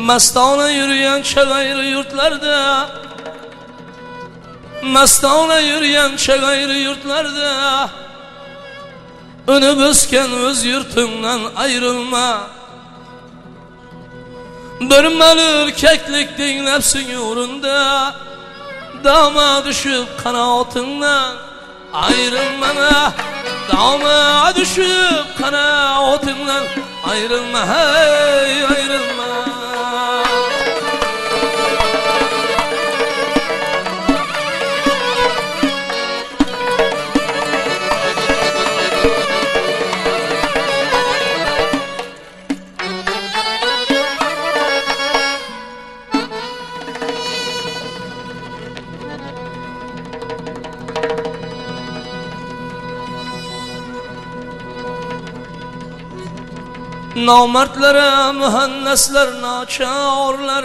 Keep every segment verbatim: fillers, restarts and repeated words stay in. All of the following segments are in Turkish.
Mastana yürüyen çağayrı yurtlarda, Mastana yürüyen çağayrı yurtlarda, önü bösken öz yurtundan ayrılma. Bölmeli erkeklik dinlepsin yurunda, dama düşüp kanatından ayrılma. Dama düşüp kanatından ayrılma, hey ayrılma. Namertlere mühennesler naçarlar,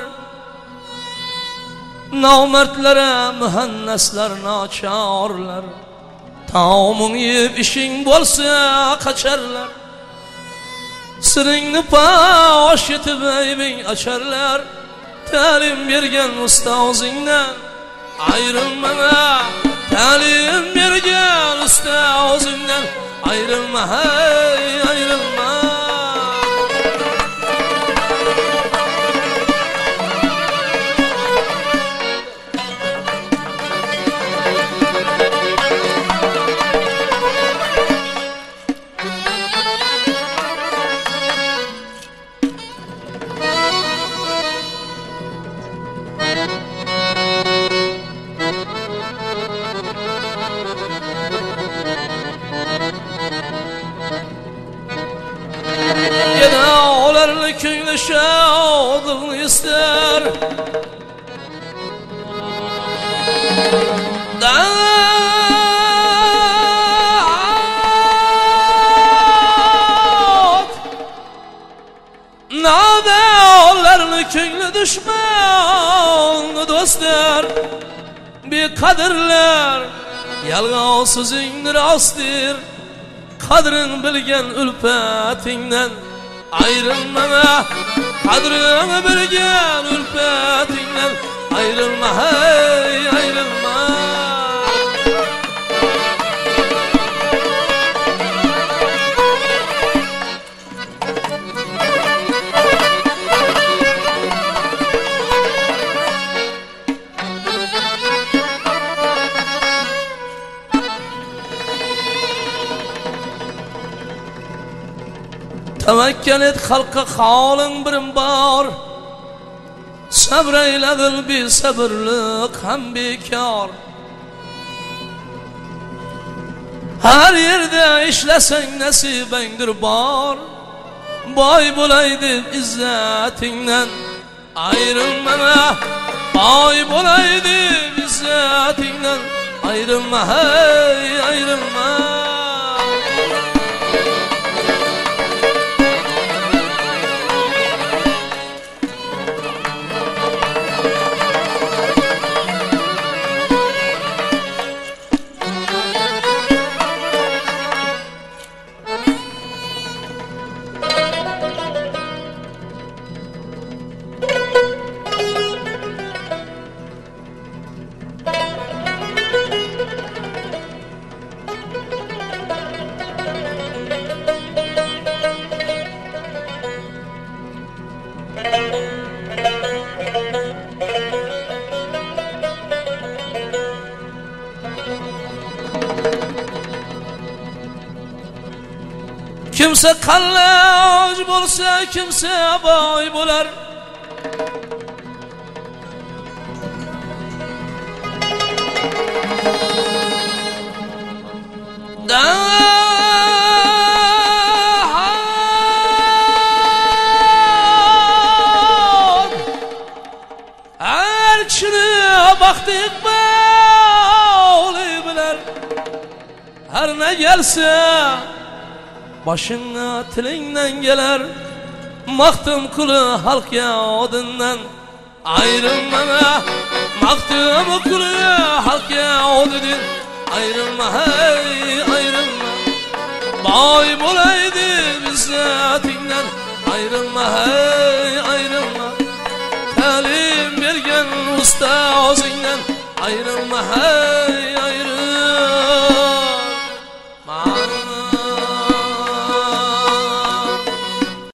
Namertlere mühennesler naçarlar. Taamın yiyip işin bolsa kaçarlar. Sırrını paş yetip eybin açarlar. Talim bergen ustazinden ayrılma. Talim bergen ustazinden ayrılma, hey ayrılma. Köyüne şadlığını ister, Dağıt Nâdâlarını köyüne düşmanı dostlar, bir kadirler yalğansız indir astir. Kadrin bilgen ülfetinden ayrılma, kadrini bilgen ülfetinden ayrılma, hey ayrılma. Tevekkül et halka halın birim bar, sabreyle bir sabırlık hem bekar. Her yerde işlesen nasibendir bar, Bay bulaydı izzetinden ayrılma. Bay bulaydı izzetinden ayrılma, hey ayrılma. Kimse kallac bolsa kimse boy bolar, her kişine baktık bağlı biler. Her ne gelse başına tilinden gelir. Maktım kulu halk yağdından ayrılma. Maktım kulu halk yağdından ayrılma, hey ayrılma. Bay bulaydı bizzatinden ayrılma, hey ayrılma. ustozingdan ayrilma hey